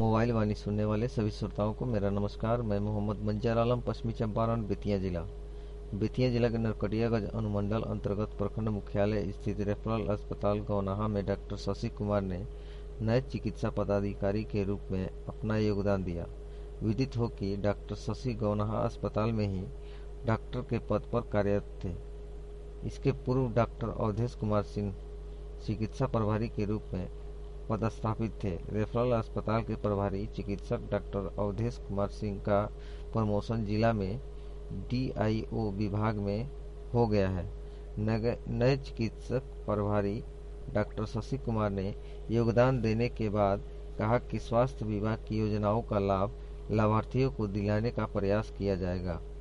Mobile वाणी सुनने वाले सभी श्रोताओं को मेरा नमस्कार। मैं मोहम्मद मंजर आलम, पश्चिमी चंपारण, बेतिया जिला। बेतिया जिला के नरकटियागंज अनुमंडल अंतर्गत प्रखंड मुख्यालय स्थित रेफरल अस्पताल गौनाहा में डॉक्टर शशि कुमार ने नए चिकित्सा पदाधिकारी के रूप में अपना योगदान दिया। विदित हो कि डॉक्टर शशि गौनाहा अस्पताल में ही डॉक्टर के पद पर कार्यरत थे। इसके पूर्व डॉक्टर अवधेश कुमार सिंह चिकित्सा प्रभारी के रूप में पदस्थापित थे। रेफरल अस्पताल के प्रभारी चिकित्सक डॉक्टर अवधेश कुमार सिंह का प्रमोशन जिला में DIO विभाग में हो गया है। नए चिकित्सक प्रभारी डॉक्टर शशि कुमार ने योगदान देने के बाद कहा कि स्वास्थ्य विभाग की योजनाओं का लाभ लाभार्थियों को दिलाने का प्रयास किया जाएगा।